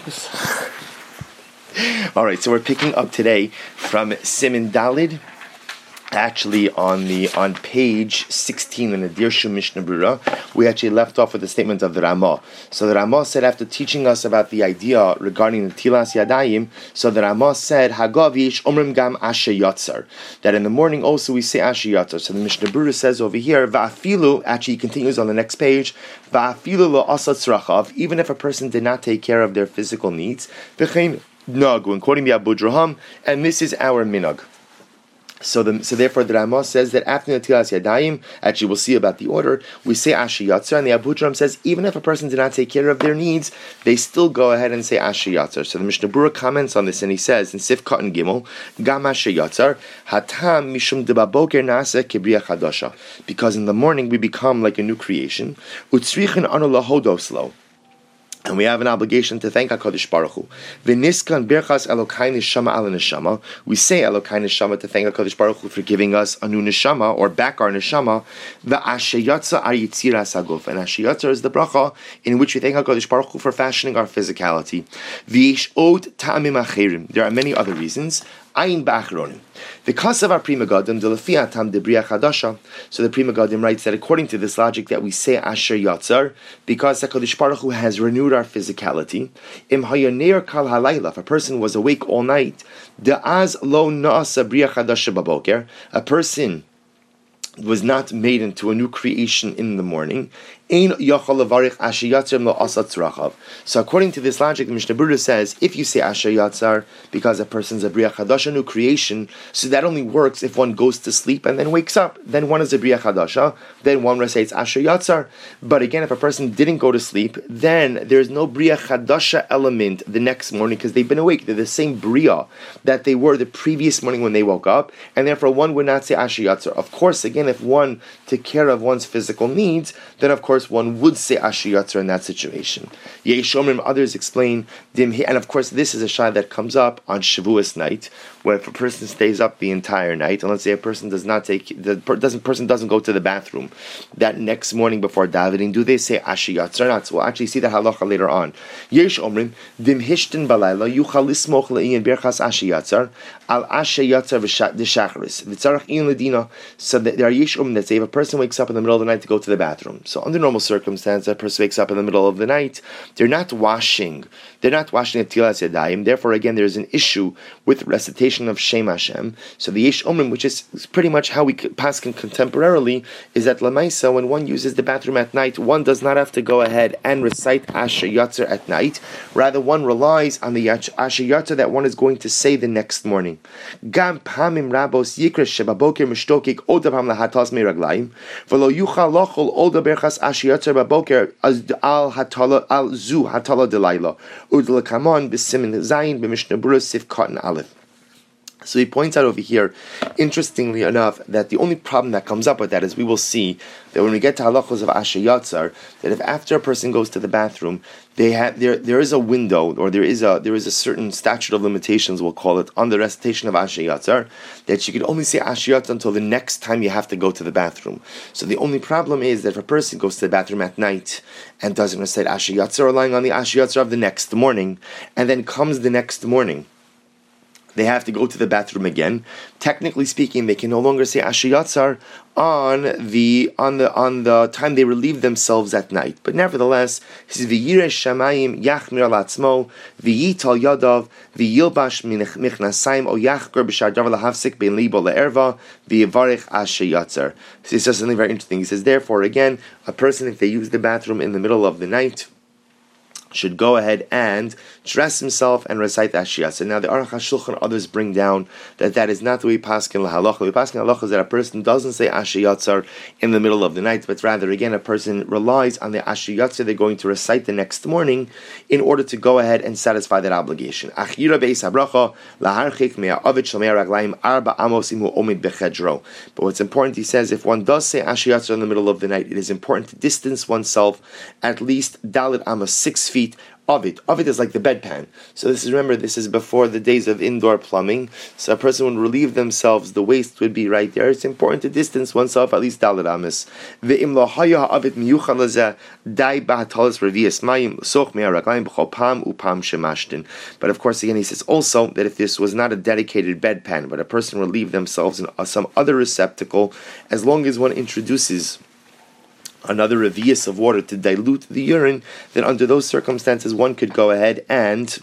All right, so we're picking up today from Siman Dalid, actually on page 16 in the Dirshu Mishnah Brura. We actually left off with the statement of the Ramah. So the Ramah said, after teaching us about the idea regarding the Tilas Yadayim, so the Ramah said, Hagavish Omrim Gam Asher Yatzar, that in the morning also we say Asher Yatzar. So the Mishnah Brura says over here, Va'afilu, actually he continues on the next page, Va'afilu lo asat tzrachav, even if a person did not take care of their physical needs, V'chein Nagu, and quoting the Abu Draham, and this is our minag. So therefore the Ramah says that after Netilas Yadayim, actually we'll see about the order, we say Asher Yatzar, and the Abu Draham says even if a person did not take care of their needs, they still go ahead and say Asher Yatzar. So the Mishnah Brura comments on this and he says in Sif Katan Gimel, Gam Asher Yatzar, Hatam Mishum Debaboker Nasa Kibriya Chadasha, because in the morning we become like a new creation. Utzrichin Anu Lahodoslo. And we have an obligation to thank HaKadosh Baruch Hu. V'niskan berchas Elokai neshama ala neshama. We say Elokai neshama to thank HaKadosh Baruch Hu for giving us a new neshama, or back our neshama. V'asher yatzar ar yitziras haguf. And Asher yatzar is the bracha in which we thank HaKadosh Baruch Hu for fashioning our physicality. V'yish od ta'amim acherim. There are many other reasons. Ayin ba'achronim. The Kasav our Pri Megadim, the Lefia Tam Debriya Chadasha. So the Pri Megadim writes that according to this logic that we say Asher Yatzar, because HaKadosh Baruch Hu has renewed our physicality. Im hayoneir kal halayla, if a person was awake all night, de'az lo na'asa briya chadasha baboker, a person was not made into a new creation in the morning. So according to this logic, the Mishnah Brura says, if you say Asher Yatzar, because a person's a Briya Chadasha, new creation, so that only works if one goes to sleep and then wakes up. Then one is a Briya Chadasha, then one recites Asher Yatzar. But again, if a person didn't go to sleep, then there's no Briya Chadasha element the next morning because they've been awake. They're the same Briya that they were the previous morning when they woke up, and therefore one would not say Asher Yatzar. Of course, again, if one took care of one's physical needs, then of course one would say Asher Yatzar in that situation. Yeshomrim, others explain, and of course this is a shah that comes up on Shavuos night, where if a person stays up the entire night, and let's say a person person doesn't go to the bathroom that next morning before davening, do they say Asher Yatzar or not? So we'll actually see that halacha later on. Yesh Omrim, Dim Hishtin Balayla, Yuchal Lismoch Le'in Berchas Asher Yatzar, Al Asher Yatzar V'Shachris, V'Tzarach In Ledina. So there are Yesh Omrim that say if a person wakes up in the middle of the night to go to the bathroom, so under normal circumstances, a person wakes up in the middle of the night, they're not washing the Tilas Yadayim. Therefore, again, there's an issue with recitation of Shem Hashem. So the Yesh Omrim, which is pretty much how we paskin contemporarily, is that Lamaisa, when one uses the bathroom at night, one does not have to go ahead and recite Asher Yatzar at night. Rather, one relies on the Asher Yatzar that one is going to say the next morning. Gam pamim rabos yikra shebaboker mishtokik odapam lahatas meraglaim v'lo yuchal lochol oda berchas Asher Yatzar baboker al zu hatala delayla udlakamon b'simin zayin b'mishnah Brura Sif Katan Aleph. So he points out over here, interestingly enough, that the only problem that comes up with that is we will see that when we get to halachos of Asher Yatzar, that if after a person goes to the bathroom, there is a window, or there is a certain statute of limitations, we'll call it, on the recitation of Asher Yatzar, that you could only say Asher Yatzar until the next time you have to go to the bathroom. So the only problem is that if a person goes to the bathroom at night and doesn't recite Asher Yatzar, relying on the Asher Yatzar of the next morning, and then comes the next morning, they have to go to the bathroom again. Technically speaking, they can no longer say Asher Yatzar on the time they relieve themselves at night. But nevertheless, he says V'yireh shamayim yachmir al atzmo v'yital yadav v'yilbash michnasayim o yachgur b'shar davar lahavsik bein libo le'erva v'yivarich Asher Yatzar. So he says something very interesting. He says, therefore, again, a person, if they use the bathroom in the middle of the night, should go ahead and dress himself and recite the Asher Yatzar. Now the Aruch HaShulchan and others bring down that is not the way paskin lahalacha. The way paskin lahalacha is that a person doesn't say Asher Yatzar in the middle of the night, but rather again a person relies on the Asher Yatzar they're going to recite the next morning in order to go ahead and satisfy that obligation. Achira beis habracha laharchik me'avid shel me'araglayim arba amos imu omid bechedro. But what's important, he says, if one does say Asher Yatzar in the middle of the night, it is important to distance oneself at least dalit amos 6 feet Ovid. Ovid is like the bedpan. So remember, this is before the days of indoor plumbing. So a person would relieve themselves, the waste would be right there. It's important to distance oneself at least daled amis. Ve'im lo haya ha'ovid miyuchal lazeh dai b'hatalas revi'as mayim l'soch me'araglayim b'chol pam upam shemashtin. But of course, again, he says also that if this was not a dedicated bedpan, but a person would relieve themselves in some other receptacle, as long as one introduces another revius of water to dilute the urine, then under those circumstances one could go ahead and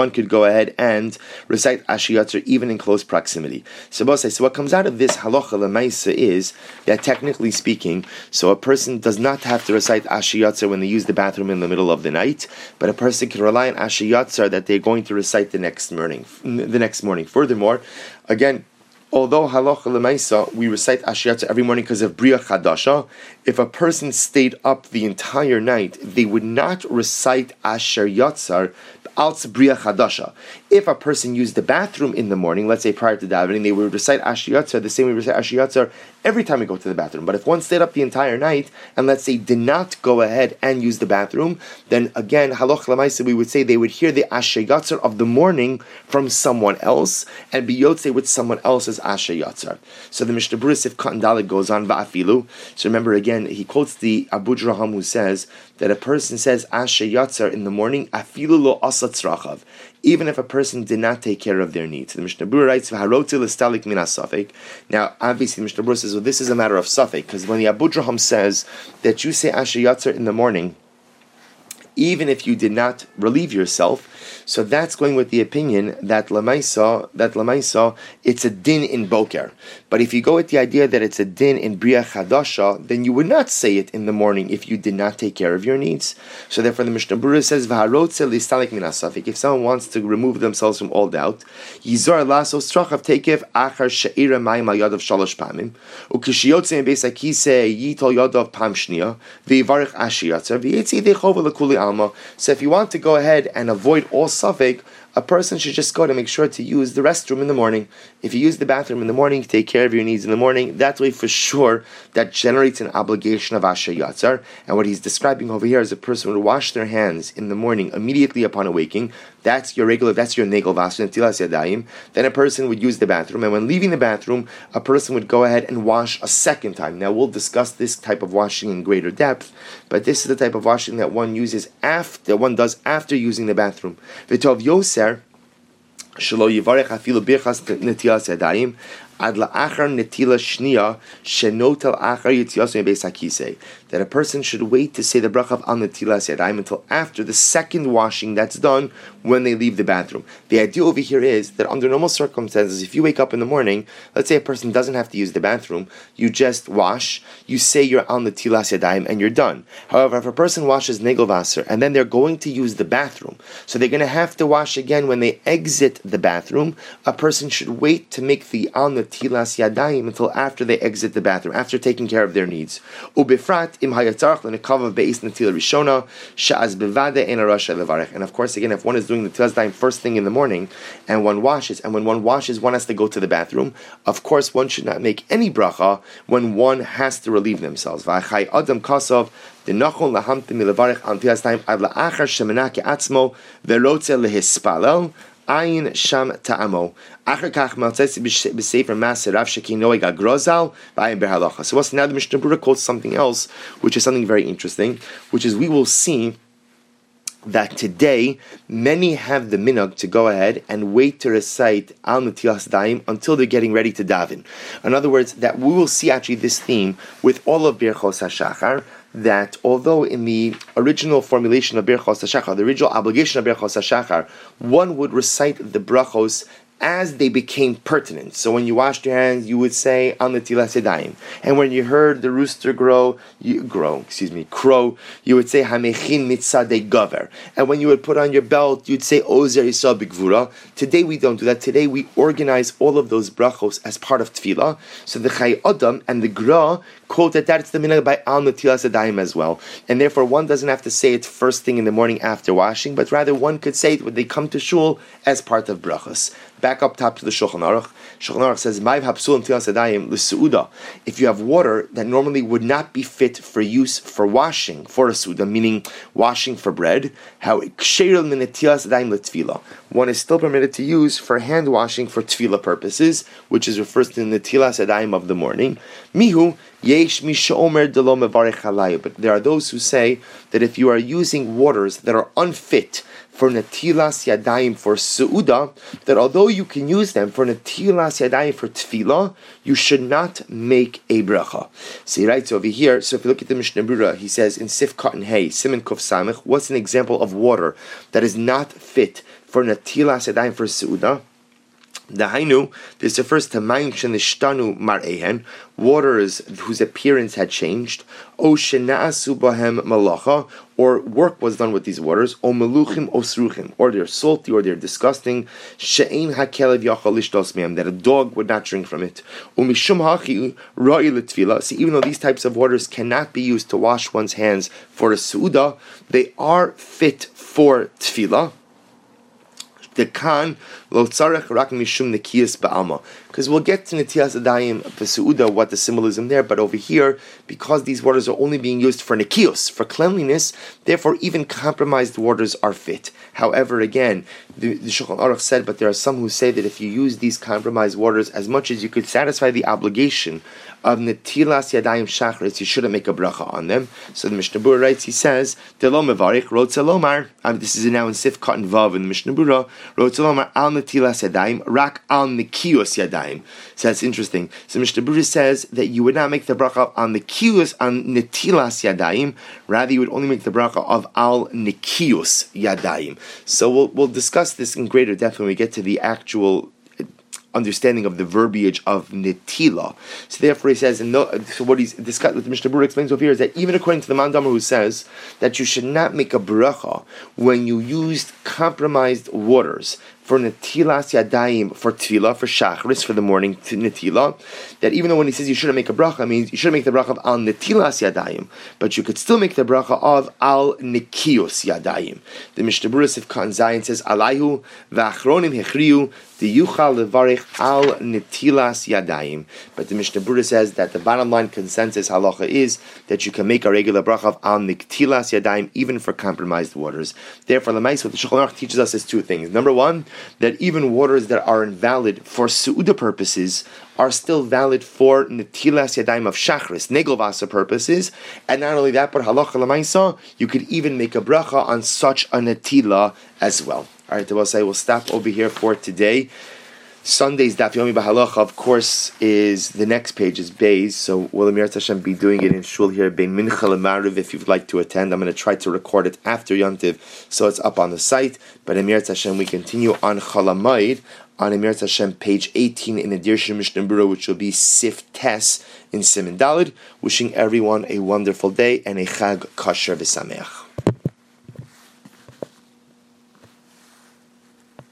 recite Ashiyatzer even in close proximity. So what comes out of this halacha lemaisa is that technically speaking, so a person does not have to recite Ashiyatzer when they use the bathroom in the middle of the night, but a person can rely on Ashiyatzer that they're going to recite the next morning. Furthermore, again, although halacha lemaisa, we recite Ashiyatzer every morning because of Bria Chadasha, if a person stayed up the entire night, they would not recite Asher Yatzar Alts Bria Chadasha. If a person used the bathroom in the morning, let's say prior to davening, they would recite Asher Yatzar the same way we recite Asher Yatzar every time we go to the bathroom. But if one stayed up the entire night and let's say did not go ahead and use the bathroom, then again, halacha lemaisa, we would say they would hear the Asher Yatzar of the morning from someone else and be yotze with someone else's Asher Yatzar. So the Mishnah Berurah Sif Katan Dalet goes on va'afilu. So remember again, he quotes the Abu Draham who says that a person says Asher Yatzar in the morning, afilu lo asa tzrachav, even if a person did not take care of their needs. The Mishnah Berurah writes, "V'haroti l'stalik min hasafek." Now, obviously, the Mishnah Berurah says, well, this is a matter of safek, because when the Abu Draham says that you say Asher Yatzar in the morning, even if you did not relieve yourself, so that's going with the opinion that lemaisa, it's a din in boker. But if you go with the idea that it's a din in bria chadasha, then you would not say it in the morning if you did not take care of your needs. So therefore, the Mishnah Berurah says, "V'harotze listalik min hasafik." If someone wants to remove themselves from all doubt, yizar lasos trachav tekev achar she'ira mayim al yadav shalosh pamim, ukishiyotze beis hakiseh yitol yadav pam shniya v'yivarich ashiyatzer v'yitzi dechova lekuli alma. So if you want to go ahead and avoid all suffix, a person should just go to make sure to use the restroom in the morning. If you use the bathroom in the morning, take care of your needs in the morning, that way for sure that generates an obligation of Asher Yatzar. And what he's describing over here is a person would wash their hands in the morning immediately upon awaking. That's your negel vasu netilas yadayim. Then a person would use the bathroom, and when leaving the bathroom, a person would go ahead and wash a second time. Now we'll discuss this type of washing in greater depth, but this is the type of washing that one does after using the bathroom. V'tov yoser shelo yivarech afilu birchas netilas yadayim ad la'achar netila shniya shenotel achar yitziyasu mebeis hakisei. That a person should wait to say the bracha of al netilas yadayim until after the second washing that's done when they leave the bathroom. The idea over here is that under normal circumstances, if you wake up in the morning, let's say a person doesn't have to use the bathroom, you just wash, you say your al netilas yadayim, and you're done. However, if a person washes negel vaser and then they're going to use the bathroom, so they're going to have to wash again when they exit the bathroom, a person should wait to make the al netilas yadayim until after they exit the bathroom, after taking care of their needs. Ubifrat im hayatzarach lenekavav beis netila rishona sha'az bevade ena rasha levarech. And of course, again, if one is doing the netilas yadayim first thing in the morning, and one washes, one has to go to the bathroom. Of course, one should not make any bracha when one has to relieve themselves. V'achai adam kasav denachon lahamtim milevarech al netilas yadayim ad la'achar shemenake atzmo verotze lehispalel ayin sham ta'amo. So what's now the Mishnah Berurah quotes something else, which is something very interesting, which is we will see that today many have the minhag to go ahead and wait to recite Al Netilas Yadayim until they're getting ready to daven. In other words, that we will see actually this theme with all of Birchos HaShachar, that although in the original formulation of Birchos HaShachar, the original obligation of Birchos HaShachar, one would recite the brachos as they became pertinent. So when you washed your hands, you would say Al Netilas Yadayim, and when you heard the rooster crow, you would say Hamechin Mitzadei Gover, and when you would put on your belt, you'd say Ozer Yisrael B'Gvura. Today we don't do that. Today we organize all of those brachos as part of tefillah. So the Chai Adam and the Gra quote that it's the minhag by al netilas yadayim as well, and therefore one doesn't have to say it first thing in the morning after washing, but rather one could say it when they come to shul as part of brachas. Back up top to the Shulchan Aruch. Shulchan Aruch says, "Ma'av hapsul netilas yadayim l'seuda." If you have water that normally would not be fit for use for washing for a suda, meaning washing for bread, how ksheiril min netilas yadayim l'tefila, one is still permitted to use for hand washing for tefillah purposes, which is refers to the netilas yadayim of the morning. Mihu yesh mishomer delo mevarech halayah. But there are those who say that if you are using waters that are unfit for netilas yadayim for seuda, that although you can use them for netilas yadayim for tefillah, you should not make a bracha. So he writes over here, so if you look at the Mishnah Berurah, he says in Sif Cotton Hay, Siman Kuf Samech, what's an example of water that is not fit for netilas yadayim for seuda? Dahainu, this refers to mayim shenishtanu mar'ehen, waters whose appearance had changed, o shena'asu bahem malacha, or work was done with these waters, o meluchim o sruchim, or they're salty or they're disgusting, she'ein hakelev yachal lishtos mehem, that a dog would not drink from it, o mishum hachi ra'i l'tefila. See, even though these types of waters cannot be used to wash one's hands for a su'uda, they are fit for tefillah. The kan lo tzarech rak mishum nekiyas ba'alma, because we'll get to netilas yadayim v'seuda, what the symbolism there, but over here, because these waters are only being used for nekiyos, for cleanliness, therefore even compromised waters are fit. However, again, the Shulchan Aruch said, but there are some who say that if you use these compromised waters as much as you could satisfy the obligation of netilas yadayim shachris, you shouldn't make a bracha on them. So the Mishnah Berurah writes, he says, Delo mevarich rotza lomar, this is now in Sif Cotton Vav in the Mishnah Berurah, rotza lomar al netilas yadayim, rak al nekiyos yadayim. So that's interesting. So Mishnah Berurah says that you would not make the bracha on the kiyos, on netilas yadayim, rather you would only make the bracha of al nekiyos yadayim. So we'll discuss this in greater depth when we get to the actual understanding of the verbiage of netila. So therefore he says, so what he's discussed, what the Mishnah Berurah explains over here is that even according to the Man Damer who says that you should not make a bracha when you used compromised waters for netilas yadayim, for tefillah, for shachris, for the morning netila, that even though when he says you shouldn't make a bracha, means you shouldn't make the bracha of al netilas yadayim, but you could still make the bracha of al nekiyos yadayim. The Mishnah Berurah Sif Cotton Zayin says, alayhu v'achronim hechriu diyuchal levarich al netilas yadayim. But the Mishnah Berurah says that the bottom line consensus halacha is that you can make a regular bracha of al netilas yadayim even for compromised waters. Therefore, Lamais, what the Shulchan Aruch teaches us is two things. Number one, that even waters that are invalid for su'uda purposes are still valid for netilas yadayim of shachris, negel vasa purposes, and not only that, but halacha l'maisa, you could even make a bracha on such a netila as well. All right, we'll stop over here for today. Sunday's Daf Yomi B'Halacha, of course, is the next page is Beis, so we'll Emir Hashem be doing it in Shul here, Bein Mincha L'Mariv, if you'd like to attend. I'm going to try to record it after Yontiv, so it's up on the site. But Emir Hashem, we continue on Chalamayid, on Emir Hashem, page 18 in the Dirshu Mishnah Berurah, which will be Sif Tes in Siman Daled. Wishing everyone a wonderful day and a Chag Kasher V'Sameach.